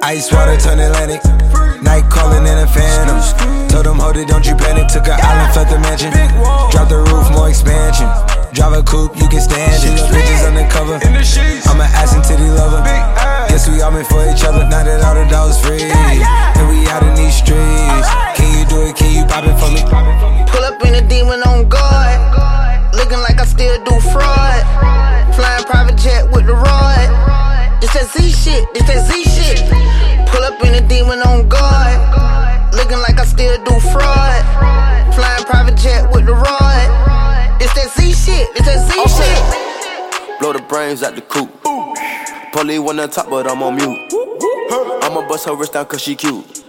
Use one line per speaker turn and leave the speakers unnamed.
Ice water turn Atlantic. Night calling in a phantom. Told them, hold it, don't you panic. Took an island, felt the mansion. Drop the roof, more expansion. Drive a coupe, you can stand it. Bitches undercover. I'm an ass and titty lover. Guess we all meant for each other. Now that all the dogs free, and we out in these streets. Can you do it? Can you pop it for me?
Pull up in a demon on guard. Looking like I still do fraud. Flying private jet with the rod. It's that Z shit, it's that Z shit. Pull up in a demon on guard. Looking like I still do fraud. Flying private jet with the rod. It's that Z shit, it's that Z shit.
Blow the brains out the coop. Polly one on top, but I'm on mute. I'ma bust her wrist down cause she cute.